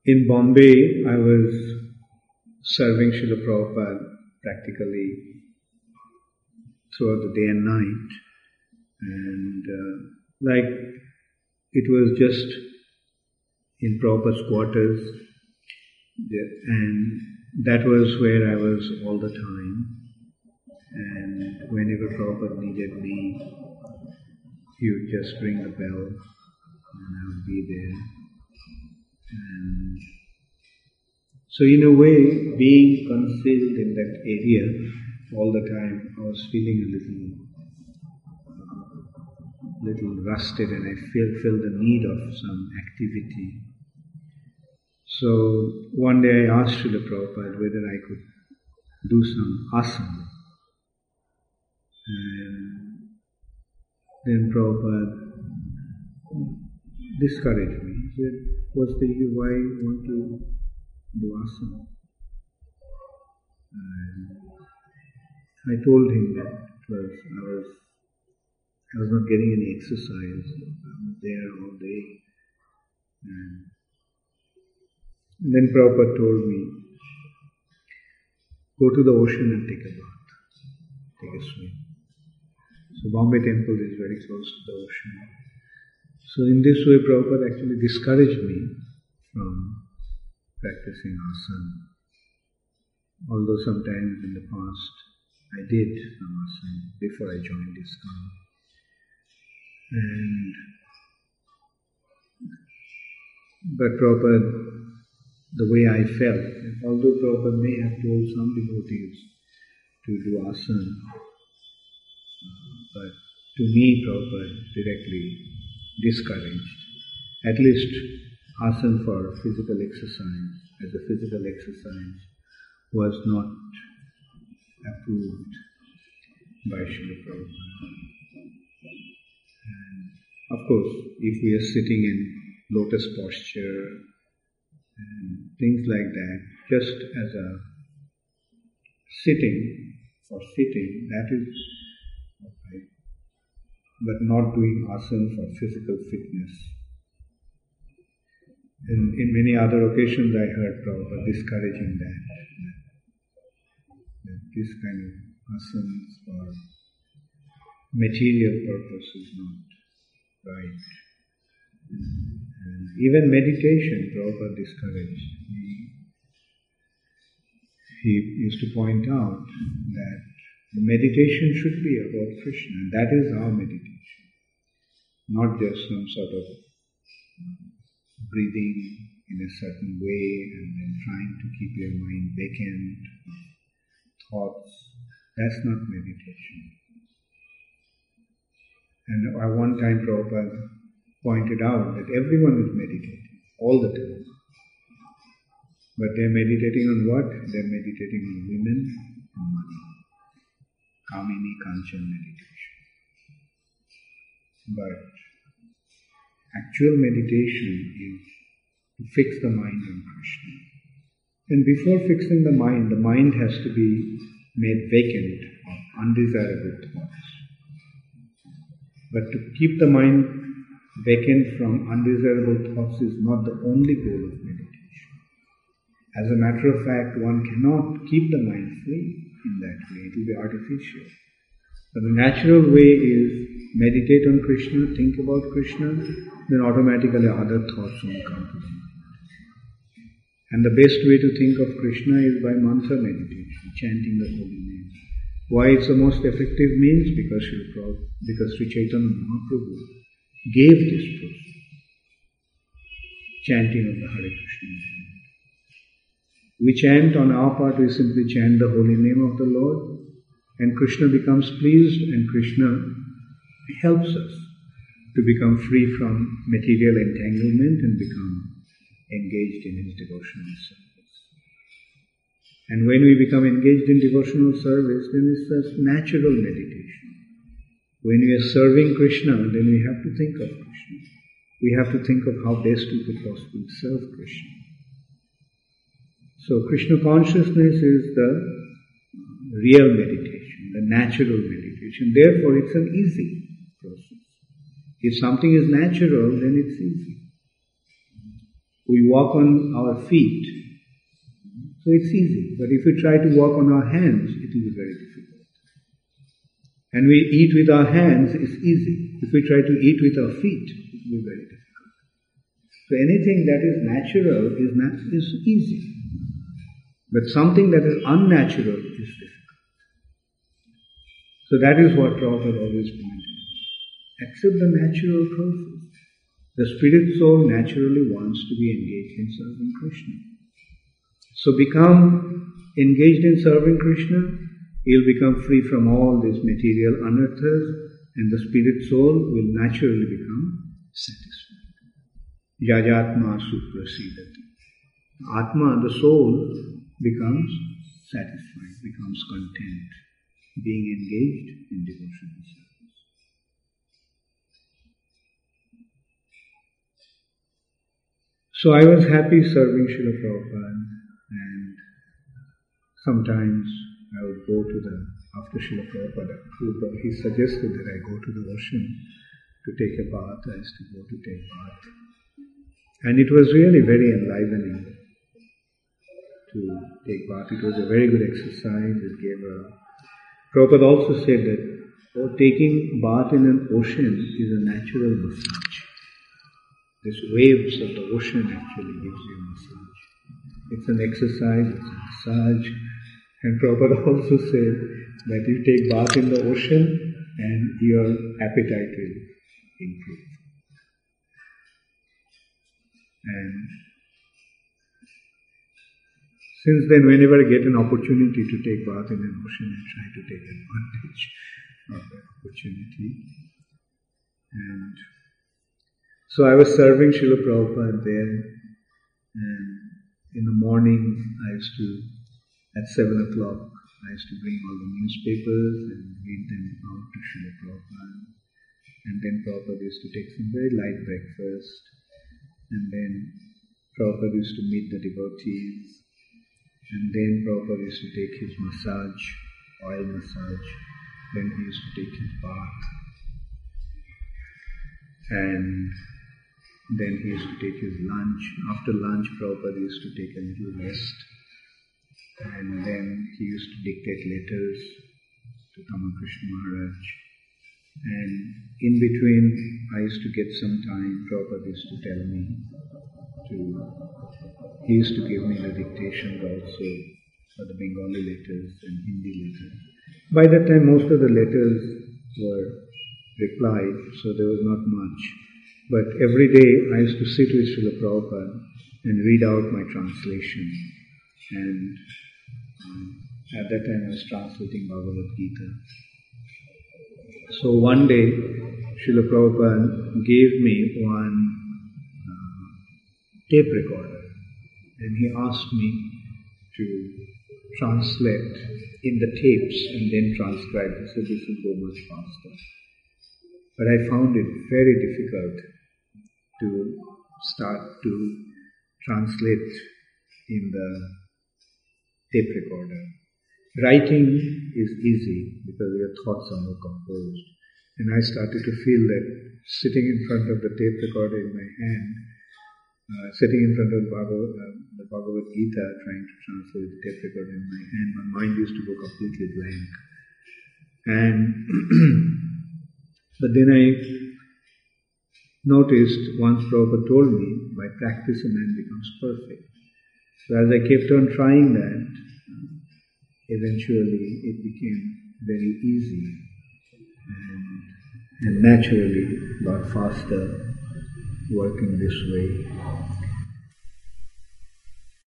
In Bombay, I was serving Srila Prabhupada practically throughout the day and night. And it was just in Prabhupada's quarters, and that was where I was all the time. And whenever Prabhupada needed me, he would just ring the bell and I would be there. And so in a way, being concealed in that area all the time, I was feeling a little rusted, and I felt the need of some activity. So one day I asked Srila Prabhupada whether I could do some asana. And then Prabhupada discouraged me. He said, why you want to do asana? And I told him that I was not getting any exercise. I was there all day. And then Prabhupada told me, go to the ocean and take a bath, take a swim. So Bombay temple is very close to the ocean. So in this way, Prabhupada actually discouraged me from practicing asana. Although sometimes in the past I did some asana before I joined ISKCON. But Prabhupada, the way I felt, although Prabhupada may have told some devotees to do asana, but to me Prabhupada directly discouraged. At least asana for physical exercise, as a physical exercise, was not approved by Srila Prabhupada. And of course, if we are sitting in lotus posture and things like that, just as a sitting, that is okay. But not doing asana for physical fitness. In many other occasions I heard Prabhupada discouraging that this kind of asanas for material purpose is not right. And even meditation, Prabhupada discouraged. He used to point out that the meditation should be about Krishna, and that is our meditation. Not just some sort of breathing in a certain way and then trying to keep your mind vacant of thoughts. That's not meditation. And at one time Prabhupada pointed out that everyone is meditating all the time. But they're meditating on what? They're meditating on women and money. Kamini Kanchan meditation. But actual meditation is to fix the mind on Krishna. And before fixing the mind has to be made vacant of undesirable thoughts. But to keep the mind vacant from undesirable thoughts is not the only goal of meditation. As a matter of fact, one cannot keep the mind free in that way. It will be artificial. But the natural way is meditate on Krishna, think about Krishna, then automatically other thoughts will come to the mind. And the best way to think of Krishna is by mantra meditation, chanting the holy name. Why it's the most effective means? Because Sri Chaitanya Mahaprabhu gave this proof. Chanting of the Hare Krishna name. We chant on our part, we simply chant the holy name of the Lord, and Krishna becomes pleased, and Krishna helps us to become free from material entanglement and become engaged in his devotional service. And when we become engaged in devotional service, then it's just natural meditation. When we are serving Krishna, then we have to think of Krishna. We have to think of how best we could possibly serve Krishna. So Krishna consciousness is the real meditation, the natural meditation. Therefore, it's an easy process. If something is natural, then it's easy. We walk on our feet, so it's easy. But if we try to walk on our hands, it will be very difficult. And we eat with our hands, it's easy. If we try to eat with our feet, it will be very difficult. So anything that is natural is easy. But something that is unnatural is difficult. So that is what Prabhupada always pointed out. Accept the natural process. The spirit soul naturally wants to be engaged in serving Krishna. So become engaged in serving Krishna, you'll become free from all these material anarthas, and the spirit soul will naturally become satisfied. Yajatma suprasidati. Atma, the soul, becomes satisfied, becomes content, being engaged in devotional service. So I was happy serving Srila Prabhupada, and sometimes I would go to after Srila Prabhupada approved, he suggested that I go to the ocean to take a bath. I used to go to take bath. And it was really very enlivening to take bath. It was a very good exercise. It gave Prabhupada also said that taking bath in an ocean is a natural massage. These waves of the ocean actually gives you a massage. It's an exercise, it's a massage. And Prabhupada also said that you take bath in the ocean and your appetite will improve. And since then, whenever I get an opportunity to take bath in an ocean, I try to take advantage of that opportunity. And so I was serving Srila Prabhupada there, and in the morning at 7 o'clock, I used to bring all the newspapers and read them out to Srila Prabhupada. And then Prabhupada used to take some very light breakfast, and then Prabhupada used to meet the devotees. And then Prabhupada used to take his massage, oil massage. Then he used to take his bath. And then he used to take his lunch. After lunch, Prabhupada used to take a little rest. And then he used to dictate letters to Tamakrishna Maharaj. And in between, I used to get some time. Prabhupada used to tell me he used to give me the dictations also for the Bengali letters and Hindi letters. By that time, most of the letters were replied, so there was not much. But every day, I used to sit with Srila Prabhupada and read out my translation. And at that time, I was translating Bhagavad Gita. So one day, Srila Prabhupada gave me one tape recorder, and he asked me to translate in the tapes and then transcribe. He said this will go much faster. But I found it very difficult to start to translate in the tape recorder. Writing is easy because your thoughts are more composed. And I started to feel that sitting in front of the tape recorder in my hand, sitting in front of the Bhagavad Gita, trying to translate the tape recorder in my hand, my mind used to go completely blank. And but then I noticed, once Prabhupada told me, by practice a man becomes perfect. So as I kept on trying that, eventually it became very easy and naturally got faster working this way.